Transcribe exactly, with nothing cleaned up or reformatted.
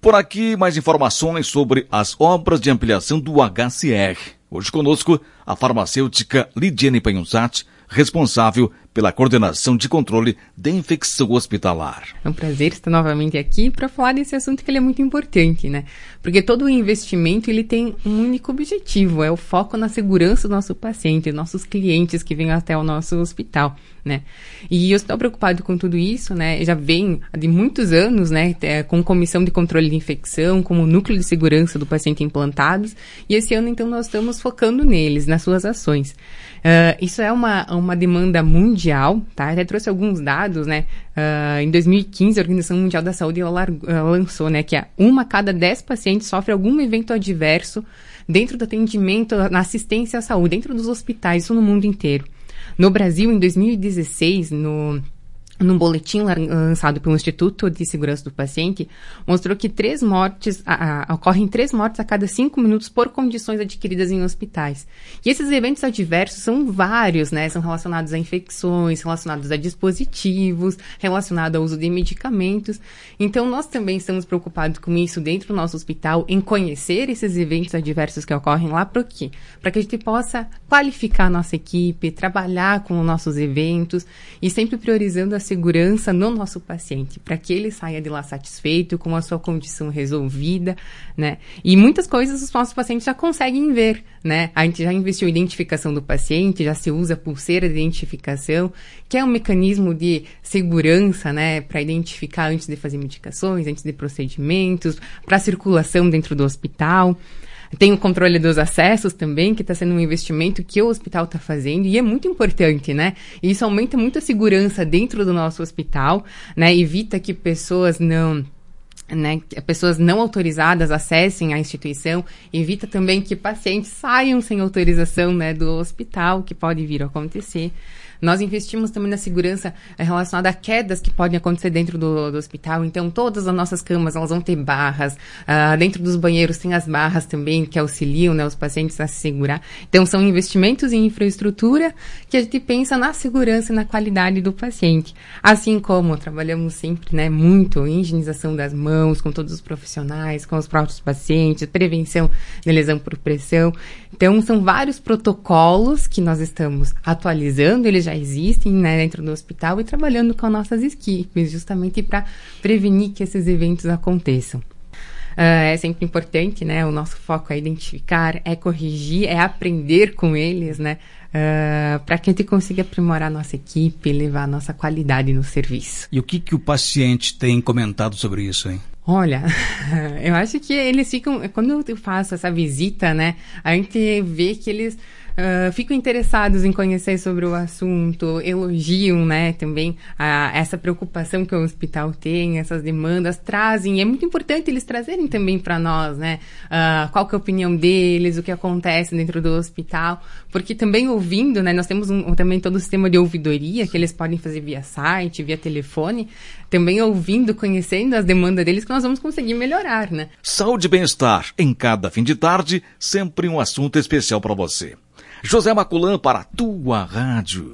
Por aqui, mais informações sobre as obras de ampliação do H C R. Hoje conosco, a farmacêutica Lidiane Panhuzati, responsável pela coordenação de controle de infecção hospitalar. É um prazer estar novamente aqui para falar desse assunto que ele é muito importante, né? Porque todo o investimento ele tem um único objetivo, é o foco na segurança do nosso paciente, nossos clientes que vêm até o nosso hospital, né? E eu estou preocupado com tudo isso, né? Já vem de muitos anos, né? Com comissão de controle de infecção, como núcleo de segurança do paciente implantados, e esse ano então nós estamos focando neles, nas suas ações. Uh, isso é uma, uma demanda mundial, tá? Até trouxe alguns dados, né? Uh, em dois mil e quinze, a Organização Mundial da Saúde ela, largou, ela lançou, né, que é uma a cada dez pacientes sofre algum evento adverso dentro do atendimento, na assistência à saúde, dentro dos hospitais, isso no mundo inteiro. No Brasil, em dois mil e dezesseis, no... num boletim lançado pelo Instituto de Segurança do Paciente, mostrou que três mortes, a, a, ocorrem três mortes a cada cinco minutos por condições adquiridas em hospitais. E esses eventos adversos são vários, né? São relacionados a infecções, relacionados a dispositivos, relacionados ao uso de medicamentos. Então, nós também estamos preocupados com isso dentro do nosso hospital, em conhecer esses eventos adversos que ocorrem lá. Para quê? Para que a gente possa qualificar a nossa equipe, trabalhar com os nossos eventos e sempre priorizando a segurança no nosso paciente, para que ele saia de lá satisfeito, com a sua condição resolvida, né? E muitas coisas os nossos pacientes já conseguem ver, né? A gente já investiu em identificação do paciente, já se usa pulseira de identificação, que é um mecanismo de segurança, né? Para identificar antes de fazer medicações, antes de procedimentos, para a circulação dentro do hospital. Tem o controle dos acessos também, que está sendo um investimento que o hospital está fazendo, e é muito importante, né? E isso aumenta muito a segurança dentro do nosso hospital, né? Evita que pessoas não... Né, pessoas não autorizadas acessem a instituição, evita também que pacientes saiam sem autorização, né, do hospital, que pode vir a acontecer. Nós investimos também na segurança relacionada a quedas que podem acontecer dentro do, do hospital. Então, todas as nossas camas, elas vão ter barras. Uh, dentro dos banheiros tem as barras também que auxiliam, né, os pacientes a se segurar. Então, são investimentos em infraestrutura que a gente pensa na segurança e na qualidade do paciente. Assim como trabalhamos sempre, né, muito em higienização das mãos, com todos os profissionais, com os próprios pacientes, prevenção de lesão por pressão. Então, são vários protocolos que nós estamos atualizando, eles já existem, né, dentro do hospital e trabalhando com as nossas equipes, justamente para prevenir que esses eventos aconteçam. Uh, é sempre importante, né, o nosso foco é identificar, é corrigir, é aprender com eles, né, uh, para que a gente consiga aprimorar a nossa equipe e levar a nossa qualidade no serviço. E o que, que o paciente tem comentado sobre isso, hein? Olha, eu acho que eles ficam, quando eu faço essa visita, né, a gente vê que eles Uh, ficam interessados em conhecer sobre o assunto, elogiam, né, também a, essa preocupação que o hospital tem, essas demandas, trazem, é muito importante eles trazerem também para nós, né, uh, qual que é a opinião deles, o que acontece dentro do hospital, porque também ouvindo, né, nós temos um, também todo o sistema de ouvidoria que eles podem fazer via site, via telefone, também ouvindo, conhecendo as demandas deles, que nós vamos conseguir melhorar, né. Saúde e bem-estar, em cada fim de tarde, sempre um assunto especial para você. José Maculã para a tua rádio.